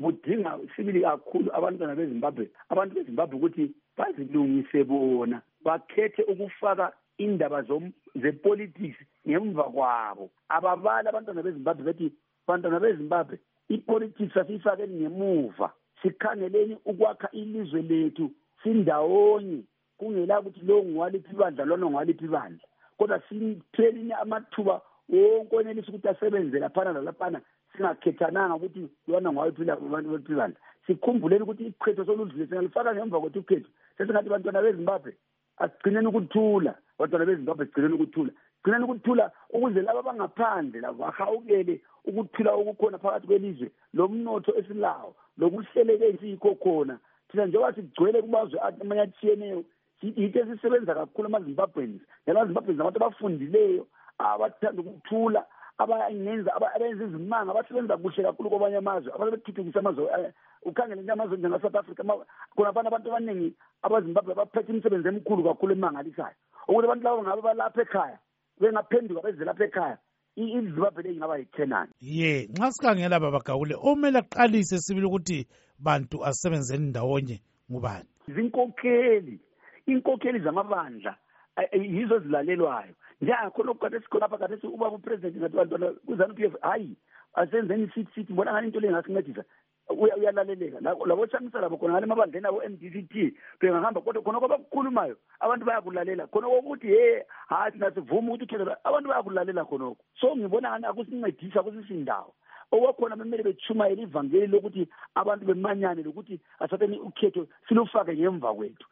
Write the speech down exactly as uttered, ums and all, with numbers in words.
budinga sibili kakhulu abantwana beZimbabwe abantu beZimbabwe ukuthi bazilungise bona bakhethe ukufaka indaba zepolitics ngemva kwabo. Ababala abantwana beZimbabwe bethi abantwana beZimbabwe ipolitics asifakeni ngemuva, sikhangeleni ukwakha ilizwe lethu sindawonye, kungela ukuthi lo ngwaliphi ibandla lona ngwaliphi ibandla, kodwa sithelini amathuba wonke onelisa ukuthi asebenze laphana laphana, singakhethananga ukuthi lona ngwaliphi ibandla. Sikhumbuleni ukuthi iqhetho soludlule singalifaka ngemva kwethu ukhetho. Sesingathi bantwana beZimbabwe asigcineni ukuthula, bantwana beZimbabwe sigcineni ukuthula, sigcineni ukuthula ukuze laba bangaphandle labo bahawukele ukuthula okukhona phakathi kwelizwe, lo mnotho esilawo lokuhleleke isikho khona. Thina njengoba sigcwele kumazwe amanye atshiyeneyo, yitho esisebenza kakhulu amaZimbabweans. NgamaZimbabweans abantu abafundileyo, abathanda ukuthula, abayenza abenza izimanga, abasebenza kuhle kakhulu kwabanye amazwe, ababethuthukisa amazwe. Ukhangele nje amazwe njenge-South Africa, khona abantu abantu abaningi abaZimbabwe baphethe imisebenzi emikhulu kakhulu emangalisayo, ukuthi abantu labo ngabe balapha ekhaya bengaphenduka beze lapha ekhaya, iZimbabwe le ingaba yithenani. Ye, nxa sikhangela baba Gawule, omele aqalise sibili ukuthi bantu asebenzeni ndawonye ngubani? Zinkokheli, inkokheli zamabandla yizo zilalelwayo. Njengakho lokade sikhona lapha kade uba upresident ngathi bantwana kuZANU P F hayi asenzeni sithi sithi mbona ngani into le ngasincedisa uyalaleleka labo chamisa labo khona ngale mabandleni abo M D C T bengahamba kodwa khona kwabakukhulumayo abantu bayakulalela khona ukuthi he hathi nasivuma ukuthi ukhetho abantu bayakulalela khonoko. So ngibona ngani akusincedisa akusisindawo okwakhona bemele bechumayela ivangeli lokuthi abantu bemanyane lokuthi asateni ukhetho silufake ngemva kwethu.